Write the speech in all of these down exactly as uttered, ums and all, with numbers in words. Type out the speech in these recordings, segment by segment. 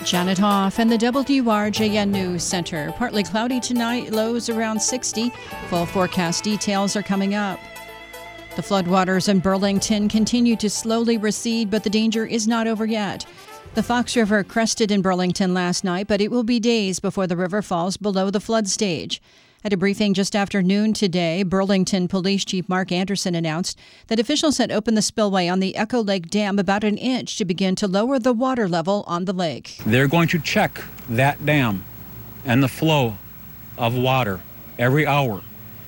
Janet Hoff and the W R J N News Center. Partly cloudy tonight, lows around sixty. Full forecast details are coming up. The floodwaters in Burlington continue to slowly recede, but the danger is not over yet. The Fox River crested in Burlington last night, but it will be days before the river falls below the flood stage. At a briefing just after noon today, Burlington Police Chief Mark Anderson announced that officials had opened the spillway on the Echo Lake Dam about an inch to begin to lower the water level on the lake. They're going to check that dam and the flow of water every hour,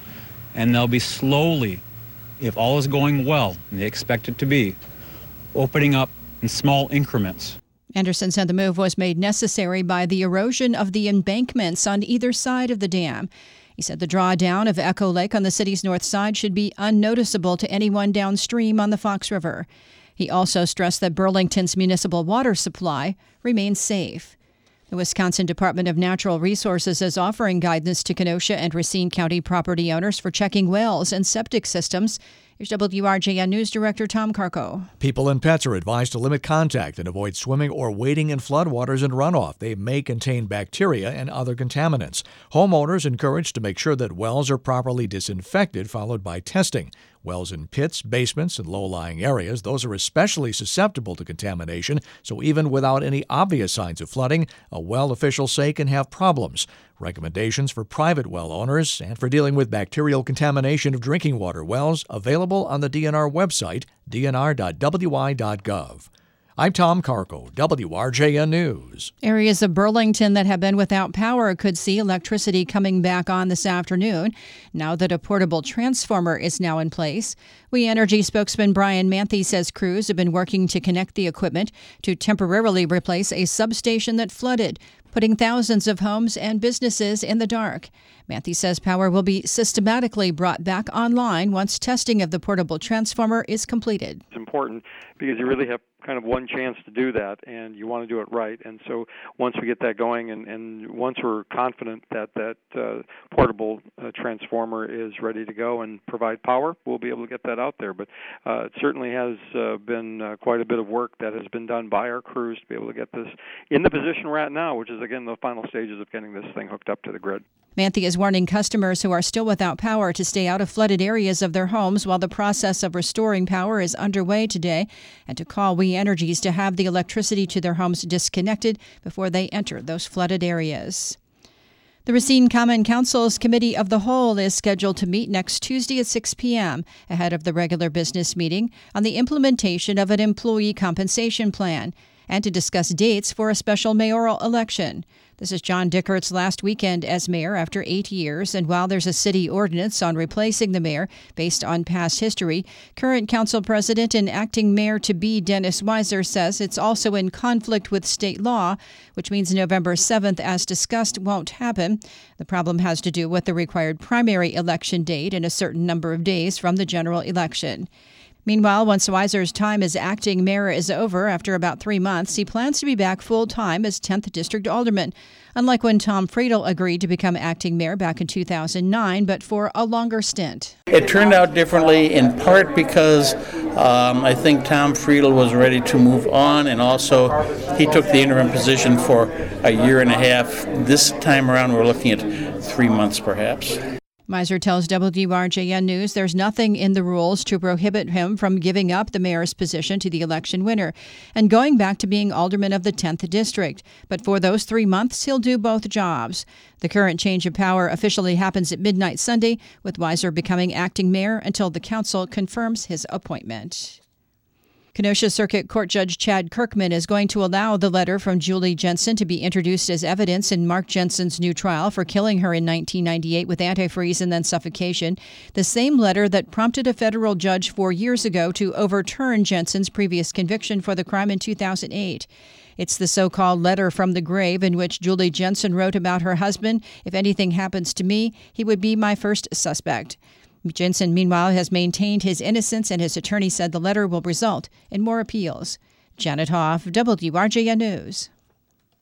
and they'll be slowly, if all is going well, and they expect it to be, opening up in small increments. Anderson said the move was made necessary by the erosion of the embankments on either side of the dam. He said the drawdown of Echo Lake on the city's north side should be unnoticeable to anyone downstream on the Fox River. He also stressed that Burlington's municipal water supply remains safe. The Wisconsin Department of Natural Resources is offering guidance to Kenosha and Racine County property owners for checking wells and septic systems. Here's W R J N News Director Tom Carco. People and pets are advised to limit contact and avoid swimming or wading in floodwaters and runoff. They may contain bacteria and other contaminants. Homeowners encouraged to make sure that wells are properly disinfected, followed by testing. Wells in pits, basements, and low-lying areas, those are especially susceptible to contamination, so even without any obvious signs of flooding, a well, officials say, can have problems. Recommendations for private well owners and for dealing with bacterial contamination of drinking water wells available on the D N R website, d n r dot w i dot gov. I'm Tom Carco, W R J N News. Areas of Burlington that have been without power could see electricity coming back on this afternoon, now that a portable transformer is now in place. We Energy spokesman Brian Manthe says crews have been working to connect the equipment to temporarily replace a substation that flooded, putting thousands of homes and businesses in the dark. Manthe says power will be systematically brought back online once testing of the portable transformer is completed. It's important because you really have kind of one chance to do that, and you want to do it right. And so once we get that going, and, and once we're confident that that uh, portable uh, transformer is ready to go and provide power, we'll be able to get that out there. But uh, it certainly has uh, been uh, quite a bit of work that has been done by our crews to be able to get this in the position we're at now, which is, again, the final stages of getting this thing hooked up to the grid. Manthe is warning customers who are still without power to stay out of flooded areas of their homes while the process of restoring power is underway today, and to call We Energies to have the electricity to their homes disconnected before they enter those flooded areas. The Racine Common Council's Committee of the Whole is scheduled to meet next Tuesday at six p.m. ahead of the regular business meeting on the implementation of an employee compensation plan and to discuss dates for a special mayoral election. This is John Dickert's last weekend as mayor after eight years, and while there's a city ordinance on replacing the mayor based on past history, current council president and acting mayor-to-be Dennis Weiser says it's also in conflict with state law, which means November seventh, as discussed, won't happen. The problem has to do with the required primary election date in a certain number of days from the general election. Meanwhile, once Weiser's time as acting mayor is over after about three months, he plans to be back full-time as tenth District Alderman, unlike when Tom Friedel agreed to become acting mayor back in two thousand nine, but for a longer stint. It turned out differently in part because um, I think Tom Friedel was ready to move on, and also he took the interim position for a year and a half. This time around, we're looking at three months perhaps. Weiser tells W R J N News there's nothing in the rules to prohibit him from giving up the mayor's position to the election winner and going back to being alderman of the tenth District. But for those three months, he'll do both jobs. The current change of power officially happens at midnight Sunday, with Weiser becoming acting mayor until the council confirms his appointment. Kenosha Circuit Court Judge Chad Kirkman is going to allow the letter from Julie Jensen to be introduced as evidence in Mark Jensen's new trial for killing her in nineteen ninety-eight with antifreeze and then suffocation, the same letter that prompted a federal judge four years ago to overturn Jensen's previous conviction for the crime in two thousand eight. It's the so-called letter from the grave in which Julie Jensen wrote about her husband, "If anything happens to me, he would be my first suspect." Jensen, meanwhile, has maintained his innocence, and his attorney said the letter will result in more appeals. Janet Hoff, W R J N News.